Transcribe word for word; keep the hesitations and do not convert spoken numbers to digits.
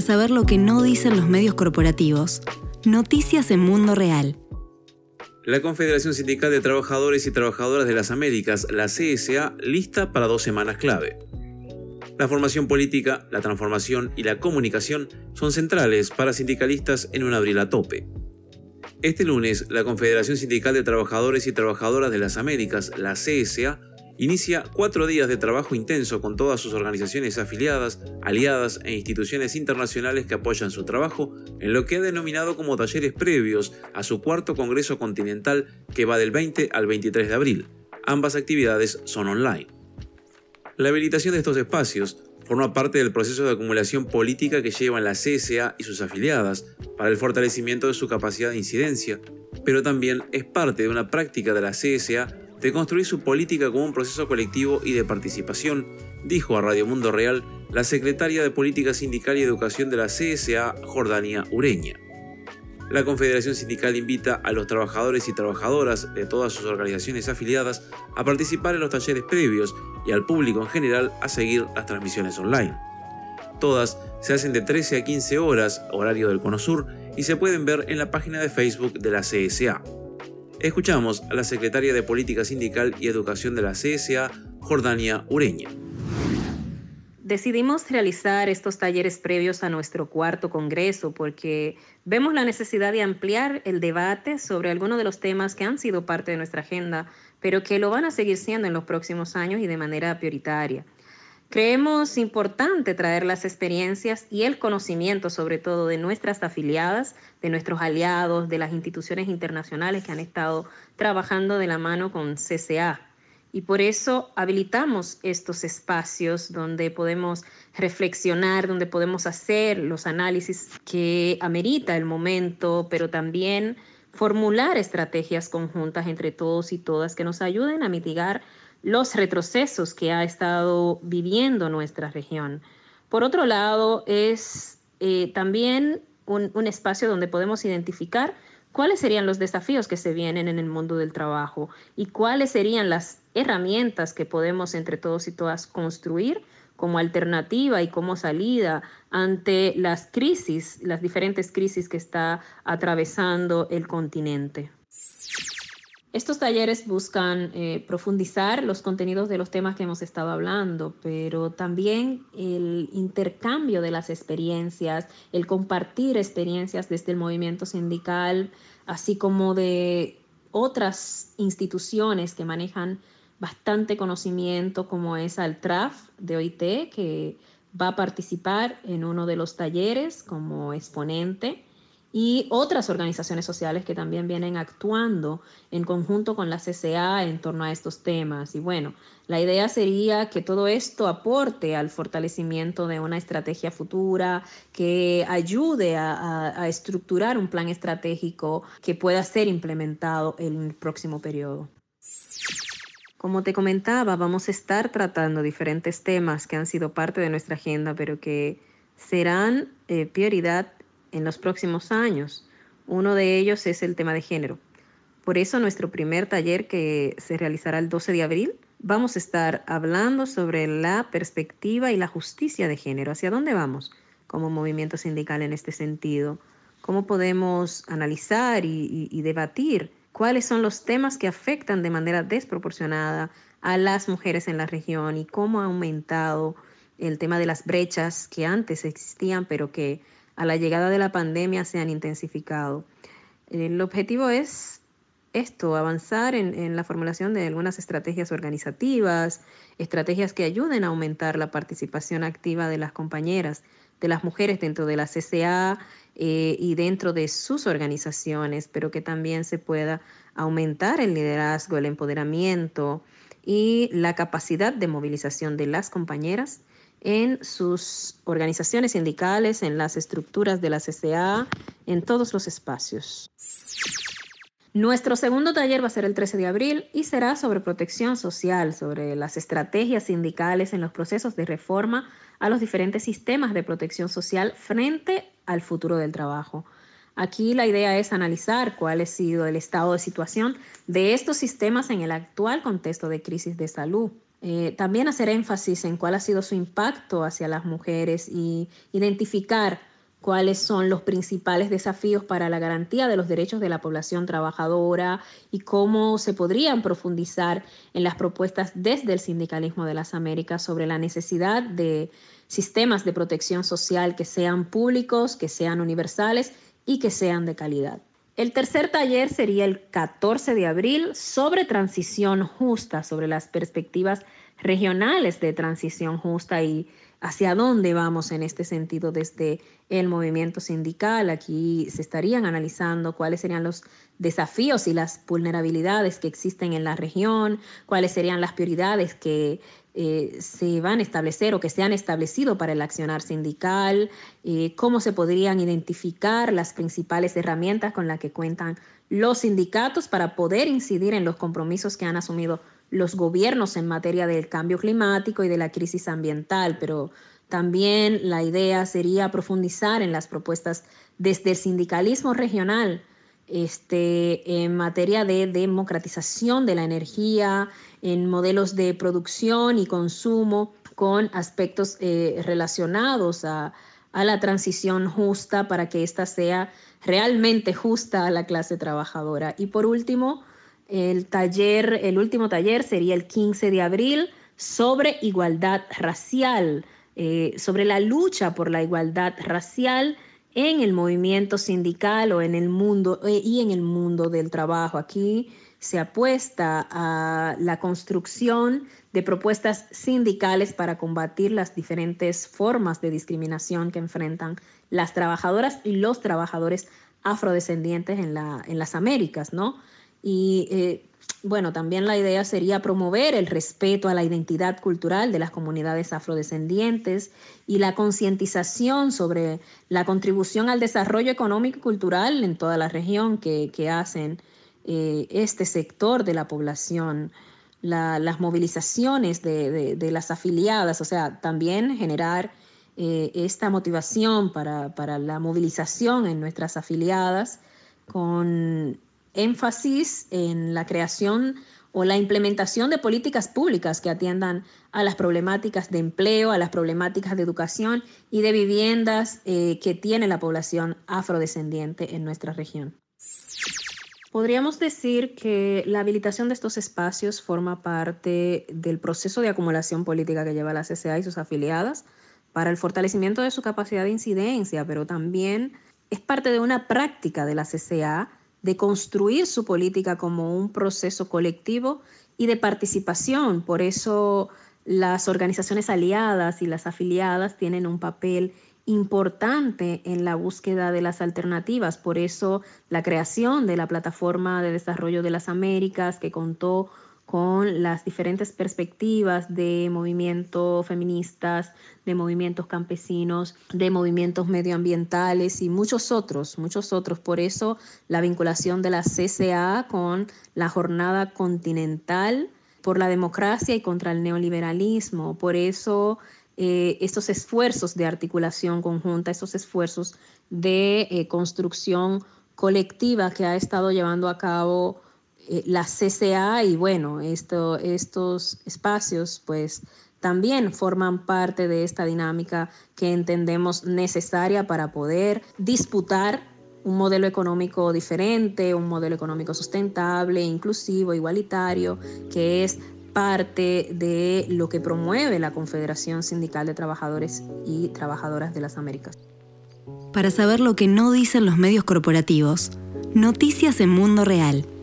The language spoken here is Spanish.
saber lo que no dicen los medios corporativos. Noticias en Mundo Real. La Confederación Sindical de Trabajadores y Trabajadoras de las Américas, la C S A, lista para dos semanas clave. La formación política, la transformación y la comunicación son centrales para sindicalistas en un abril a tope. Este lunes, la Confederación Sindical de Trabajadores y Trabajadoras de las Américas, la C S A, inicia cuatro días de trabajo intenso con todas sus organizaciones afiliadas, aliadas e instituciones internacionales que apoyan su trabajo en lo que ha denominado como talleres previos a su cuarto Congreso Continental que va del veinte al veintitrés de abril. Ambas actividades son online. La habilitación de estos espacios forma parte del proceso de acumulación política que llevan la C S A y sus afiliadas para el fortalecimiento de su capacidad de incidencia, pero también es parte de una práctica de la C S A de construir su política como un proceso colectivo y de participación, dijo a Radio Mundo Real la secretaria de Política Sindical y Educación de la C S A, Jordania Ureña. La Confederación Sindical invita a los trabajadores y trabajadoras de todas sus organizaciones afiliadas a participar en los talleres previos y al público en general a seguir las transmisiones online. Todas se hacen de trece a quince horas, horario del Cono Sur, y se pueden ver en la página de Facebook de la C S A. Escuchamos a la secretaria de Política Sindical y Educación de la C S A, Jordania Ureña. Decidimos realizar estos talleres previos a nuestro cuarto congreso porque vemos la necesidad de ampliar el debate sobre algunos de los temas que han sido parte de nuestra agenda, pero que lo van a seguir siendo en los próximos años y de manera prioritaria. Creemos importante traer las experiencias y el conocimiento, sobre todo de nuestras afiliadas, de nuestros aliados, de las instituciones internacionales que han estado trabajando de la mano con C S A. Y por eso habilitamos estos espacios donde podemos reflexionar, donde podemos hacer los análisis que amerita el momento, pero también formular estrategias conjuntas entre todos y todas que nos ayuden a mitigar los retrocesos que ha estado viviendo nuestra región. Por otro lado, es eh, también un, un espacio donde podemos identificar cuáles serían los desafíos que se vienen en el mundo del trabajo y cuáles serían las herramientas que podemos entre todos y todas construir como alternativa y como salida ante las crisis, las diferentes crisis que está atravesando el continente. Estos talleres buscan eh, profundizar los contenidos de los temas que hemos estado hablando, pero también el intercambio de las experiencias, el compartir experiencias desde el movimiento sindical, así como de otras instituciones que manejan bastante conocimiento, como es Altraf de O I T, que va a participar en uno de los talleres como exponente, y otras organizaciones sociales que también vienen actuando en conjunto con la C S A en torno a estos temas. Y bueno, la idea sería que todo esto aporte al fortalecimiento de una estrategia futura, que ayude a, a, a estructurar un plan estratégico que pueda ser implementado en el próximo periodo. Como te comentaba, vamos a estar tratando diferentes temas que han sido parte de nuestra agenda, pero que serán eh, prioridad en los próximos años. Uno de ellos es el tema de género. Por eso nuestro primer taller, que se realizará el doce de abril, vamos a estar hablando sobre la perspectiva y la justicia de género. ¿Hacia dónde vamos como movimiento sindical en este sentido? ¿Cómo podemos analizar y, y, y debatir cuáles son los temas que afectan de manera desproporcionada a las mujeres en la región y cómo ha aumentado el tema de las brechas que antes existían, pero que a la llegada de la pandemia se han intensificado? El objetivo es esto, avanzar en, en la formulación de algunas estrategias organizativas, estrategias que ayuden a aumentar la participación activa de las compañeras, de las mujeres dentro de la C S A eh, y dentro de sus organizaciones, pero que también se pueda aumentar el liderazgo, el empoderamiento y la capacidad de movilización de las compañeras en sus organizaciones sindicales, en las estructuras de la C S A, en todos los espacios. Nuestro segundo taller va a ser el trece de abril y será sobre protección social, sobre las estrategias sindicales en los procesos de reforma a los diferentes sistemas de protección social frente al futuro del trabajo. Aquí la idea es analizar cuál ha sido el estado de situación de estos sistemas en el actual contexto de crisis de salud. Eh, también hacer énfasis en cuál ha sido su impacto hacia las mujeres y identificar cuáles son los principales desafíos para la garantía de los derechos de la población trabajadora y cómo se podrían profundizar en las propuestas desde el Sindicalismo de las Américas sobre la necesidad de sistemas de protección social que sean públicos, que sean universales y que sean de calidad. El tercer taller sería el catorce de abril sobre transición justa, sobre las perspectivas regionales de transición justa y hacia dónde vamos en este sentido desde el movimiento sindical. Aquí se estarían analizando cuáles serían los desafíos y las vulnerabilidades que existen en la región, cuáles serían las prioridades que eh, se van a establecer o que se han establecido para el accionar sindical, eh, cómo se podrían identificar las principales herramientas con las que cuentan los sindicatos para poder incidir en los compromisos que han asumido los gobiernos en materia del cambio climático y de la crisis ambiental, pero también la idea sería profundizar en las propuestas desde el sindicalismo regional este, en materia de democratización de la energía, en modelos de producción y consumo con aspectos eh, relacionados a, a la transición justa para que ésta sea realmente justa a la clase trabajadora. Y por último, el taller, el último taller sería el quince de abril sobre igualdad racial, eh, sobre la lucha por la igualdad racial en el movimiento sindical o en el mundo eh, y en el mundo del trabajo. Aquí se apuesta a la construcción de propuestas sindicales para combatir las diferentes formas de discriminación que enfrentan las trabajadoras y los trabajadores afrodescendientes en, la, en las Américas, ¿no? Y eh, bueno, también la idea sería promover el respeto a la identidad cultural de las comunidades afrodescendientes y la concientización sobre la contribución al desarrollo económico y cultural en toda la región que, que hacen eh, este sector de la población. La, las movilizaciones de, de, de las afiliadas, o sea, también generar eh, esta motivación para, para la movilización en nuestras afiliadas con énfasis en la creación o la implementación de políticas públicas que atiendan a las problemáticas de empleo, a las problemáticas de educación y de viviendas eh, que tiene la población afrodescendiente en nuestra región. Podríamos decir que la habilitación de estos espacios forma parte del proceso de acumulación política que lleva la C C A y sus afiliadas para el fortalecimiento de su capacidad de incidencia, pero también es parte de una práctica de la C C A de construir su política como un proceso colectivo y de participación. Por eso las organizaciones aliadas y las afiliadas tienen un papel importante en la búsqueda de las alternativas. Por eso la creación de la Plataforma de Desarrollo de las Américas, que contó con las diferentes perspectivas de movimientos feministas, de movimientos campesinos, de movimientos medioambientales y muchos otros, muchos otros. Por eso la vinculación de la C C A con la Jornada Continental por la Democracia y contra el Neoliberalismo. Por eso eh, estos esfuerzos de articulación conjunta, estos esfuerzos de eh, construcción colectiva que ha estado llevando a cabo la C C A y bueno, esto, estos espacios pues también forman parte de esta dinámica que entendemos necesaria para poder disputar un modelo económico diferente, un modelo económico sustentable, inclusivo, igualitario, que es parte de lo que promueve la Confederación Sindical de Trabajadores y Trabajadoras de las Américas. Para saber lo que no dicen los medios corporativos, noticias en Mundo Real.